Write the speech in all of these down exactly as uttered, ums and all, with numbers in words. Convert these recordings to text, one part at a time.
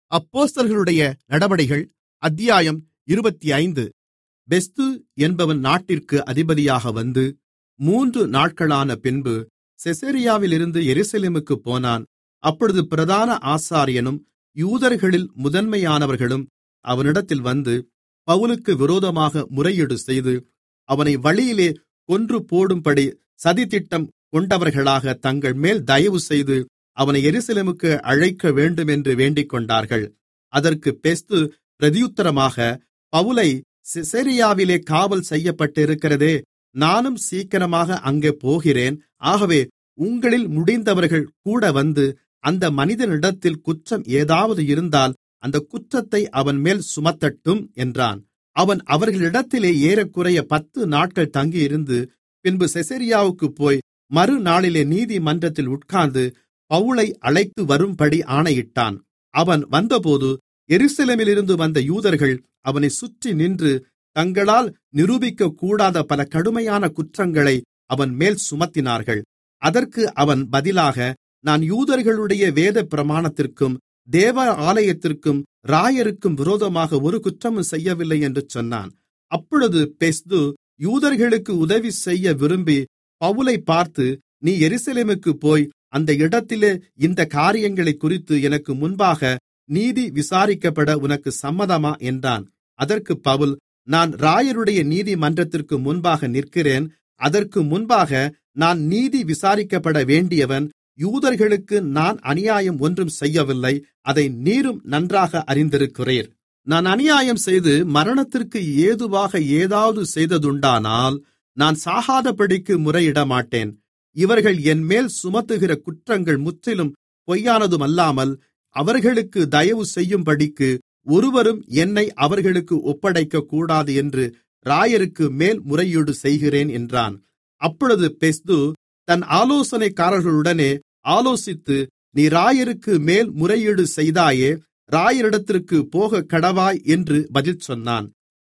அப்போஸ்தலர்களுடைய நடபடிகள் அத்தியாயம் இருபத்தைந்து. பெஸ்து என்பவன் நாட்டிற்கு அதிபதியாக வந்து மூன்று நாட்களான பின்பு செசரியாவிலிருந்து எருசலேமுக்குப் போனான். அப்பொழுது பிரதான ஆசாரியனும் யூதர்களில் முதன்மையானவர்களும் அவனிடத்தில் வந்து பவுலுக்கு விரோதமாக முறையீடு செய்து, அவனை வழியிலே கொன்று போடும்படி சதித்திட்டம் கொண்டவர்களாக தங்கள்மேல் தயவுசெய்து அவனை எருசலேமுக்கு அழைக்க வேண்டுமென்று வேண்டிக்கொண்டார்கள். அதற்கு பெஸ்து பிரதியுத்தரமாக, பவுலை செசரியாவிலே காவல் செய்யப்பட்டிருக்கிறதே, நானும் சீக்கிரமாக அங்கே போகிறேன். ஆகவே உங்களில் முடிந்தவர்கள் கூட வந்து அந்த மனிதனிடத்தில் குற்றம் ஏதாவது இருந்தால் அந்தக் குற்றத்தை அவன்மேல் சுமத்தட்டும் என்றான். அவன் அவர்களிடத்திலே ஏறக்குறைய பத்து நாட்கள் தங்கியிருந்து பின்பு செசரியாவுக்குப் போய் மறுநாளிலே நீதிமன்றத்தில் உட்கார்ந்து பவுலை அழைத்து வரும்படி ஆணையிட்டான். அவன் வந்தபோது எருசலேமிலிருந்து வந்த யூதர்கள் அவனை சுற்றி நின்று தங்களால் நிரூபிக்கக்கூடாத பல கடுமையான குற்றங்களை அவன்மேல் சுமத்தினார்கள். அதற்கு அவன் பதிலாக, நான் யூதர்களுடைய வேத பிரமாணத்திற்கும் தேவ ஆலயத்திற்கும் ராயருக்கும் விரோதமாக ஒரு குற்றமும் செய்யவில்லை என்று சொன்னான். அப்பொழுது பெஸ்து யூதர்களுக்கு உதவி செய்ய விரும்பி பவுலை பார்த்து, நீ எருசலேமுக்குப் போய் அந்த இடத்திலே இந்த காரியங்களைக் குறித்து எனக்கு முன்பாக நீதி விசாரிக்கப்பட உனக்கு சம்மதமா என்றான். அதற்கு பவுல், நான் ராயருடைய நீதிமன்றத்திற்கு முன்பாக நிற்கிறேன். அதற்கு முன்பாக நான் நீதி விசாரிக்கப்பட வேண்டியவன். யூதர்களுக்கு நான் அநியாயம் ஒன்றும் செய்யவில்லை, அதை நீரும் நன்றாக அறிந்திருக்கிறீர். நான் அநியாயம் செய்து மரணத்திற்கு ஏதுவாக ஏதாவது செய்ததுண்டானால் நான் சாகாதபடிக்கு முறையிடமாட்டேன். இவர்கள் என்மேல் சுமத்துகிற குற்றங்கள் முற்றிலும் பொய்யானதுமல்லாமல் அவர்களுக்கு தயவு செய்யும்படிக்கு ஒருவரும் என்னை அவர்களுக்கு ஒப்படைக்கக்கூடாது என்று ராயருக்கு மேல் முறையீடு செய்கிறேன் என்றான். அப்பொழுது பெஸ்து தன் ஆலோசனைக்காரர்களுடனே ஆலோசித்து, நீ ராயருக்கு மேல் முறையீடு செய்தாயே, ராயரிடத்திற்கு போகக் கடவாய் என்று பதில் சொன்னான்.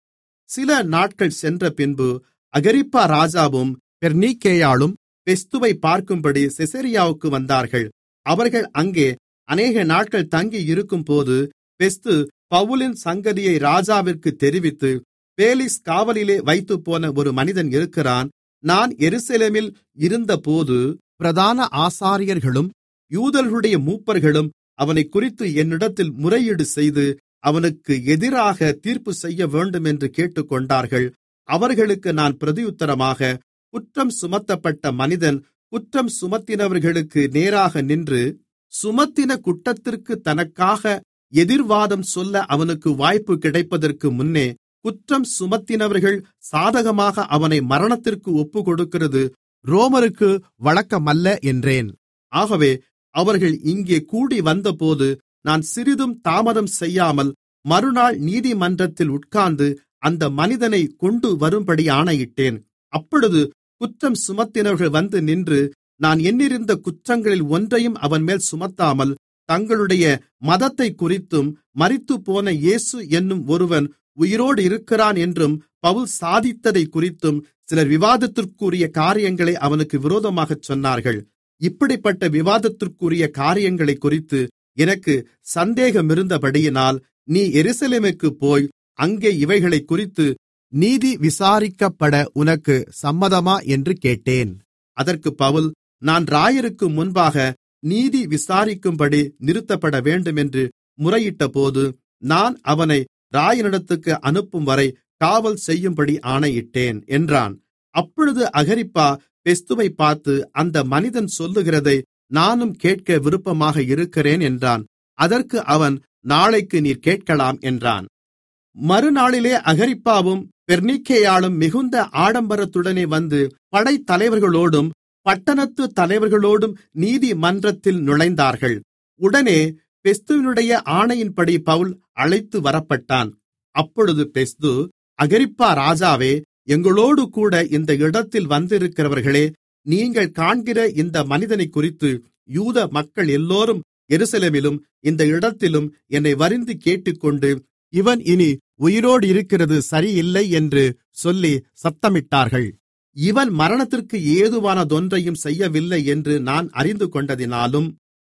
சில நாட்கள் சென்ற பின்பு அகிரிப்பா ராஜாவும் பெர்னீக்கேயாளும் பெஸ்துவை பார்க்கும்படி செசரியாவுக்கு வந்தார்கள். அவர்கள் அங்கே அநேக நாட்கள் தங்கி இருக்கும்போது பெஸ்து பவுலின் சங்கதியை ராஜாவிற்கு தெரிவித்து, பேலிஸ் காவலிலே வைத்துப்போன ஒரு மனிதன் இருக்கிறான். நான் எருசலேமில் இருந்தபோது பிரதான ஆசாரியர்களும் யூதர்களுடைய மூப்பர்களும் அவனைக் குறித்து என்னிடத்தில் முறையீடு செய்து அவனுக்கு எதிராக தீர்ப்பு செய்ய வேண்டுமென்று கேட்டுக்கொண்டார்கள். அவர்களுக்கு நான் பிரதியுத்தரமாக, குற்றம் சுமத்தப்பட்ட மனிதன் குற்றம் சுமத்தினவர்களுக்கு நேராக நின்று சுமத்தின குற்றத்திற்கு தனக்காக எதிர்வாதம் சொல்ல அவனுக்கு வாய்ப்பு கிடைப்பதற்கு முன்னே குற்றம் சுமத்தினவர்கள் சாதகமாக அவனை மரணத்திற்கு ஒப்புக்கொடுக்கிறது ரோமருக்கு வழக்கமல்ல என்றேன். ஆகவே அவர்கள் இங்கே கூடி வந்தபோது நான் சிறிதும் தாமதம் செய்யாமல் மறுநாள் நீதிமன்றத்தில் உட்கார்ந்து அந்த மனிதனை கொண்டு வரும்படி ஆணையிட்டேன். அப்பொழுது குற்றம் சுமத்தினவர்கள் வந்து நின்று, நான் எண்ணியிருந்த குற்றங்களில் ஒன்றையும் அவன்மேல் சுமத்தாமல் தங்களுடைய மதத்தைக் குறித்தும் மரித்துப்போன இயேசு என்னும் ஒருவன் உயிரோடு இருக்கிறான் என்றும் பவுல் சாதித்ததைக் குறித்தும் சிலர் விவாதத்திற்குரிய காரியங்களை அவனுக்கு விரோதமாகச் சொன்னார்கள். இப்படிப்பட்ட விவாதத்திற்குரிய காரியங்களைக் குறித்து எனக்கு சந்தேகமிருந்தபடியினால், நீ எருசலேமுக்குப் போய் அங்கே இவைகளைக் குறித்து நீதி விசாரிக்கப்பட உனக்கு சம்மதமா என்று கேட்டேன். அதற்கு பவுல், நான் ராயருக்கு முன்பாக நீதி விசாரிக்கும்படி நிறுத்தப்பட வேண்டுமென்று முறையிட்டபோது நான் அவனை ராயனிடத்துக்கு அனுப்பும் வரை காவல் செய்யும்படி ஆணையிட்டேன் என்றான். அப்பொழுது அகிரிப்பா பெஸ்துவை பார்த்து, அந்த மனிதன் சொல்லுகிறதை நானும் கேட்க விருப்பமாக இருக்கிறேன் என்றான். அதற்கு அவன், நாளைக்கு நீர் கேட்கலாம் என்றான். மறுநாளிலே அகிரிப்பாவும் பெர்னீக்கேயாளும் மிகுந்த ஆடம்பரத்துடனே வந்து படைத்தலைவர்களோடும் பட்டணத்து தலைவர்களோடும் நீதிமன்றத்தில் நுழைந்தார்கள். உடனே பெஸ்துவினுடைய ஆணையின்படி பவுல் அழைத்து வரப்பட்டான். அப்பொழுது பெஸ்து, அகிரிப்பா ராஜாவே, எங்களோடு கூட இந்த இடத்தில் வந்திருக்கிறவர்களே, நீங்கள் காண்கிற இந்த மனிதனைக் குறித்து யூத மக்கள் எல்லோரும் எருசலேமிலும் இந்த இடத்திலும் என்னை வருந்தி கேட்டுக்கொண்டு, இவன் இனி உயிரோடு இருக்கிறது சரியில்லை என்று சொல்லி சத்தமிட்டார்கள். இவன் மரணத்திற்கு ஏதுவானதொன்றையும் செய்யவில்லை என்று நான் அறிந்து கொண்டதினாலும்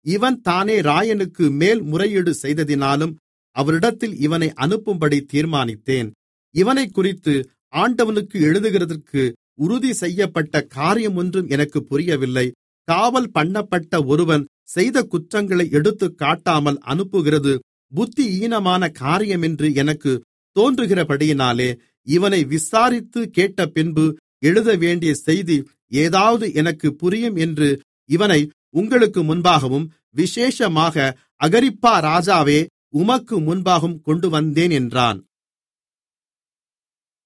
இவன் தானே இராயனுக்கு மேல்முறையீடு செய்ததினாலும் அவரிடத்தில் இவனை அனுப்பும்படி தீர்மானித்தேன். இவனைக்குறித்து ஆண்டவனுக்கு எழுதுகிறதற்கு உறுதி செய்யப்பட்ட காரியமொன்றும் எனக்கு புரியவில்லை. காவல் பண்ணப்பட்ட ஒருவன் செய்த குற்றங்களை எடுத்துக் காட்டாமல் அனுப்புகிறது புத்தியீனமான காரியமென்று எனக்கு தோன்றுகிறபடியினாலே இவனை விசாரித்து கேட்டபின்பு எழுதவேண்டிய செய்தி ஏதாவது எனக்கு புரியும் என்று இவனை உங்களுக்கு முன்பாகவும் விசேஷமாக அகிரிப்பா ராஜாவே உமக்கு முன்பாகவும் கொண்டுவந்தேன் என்றான்.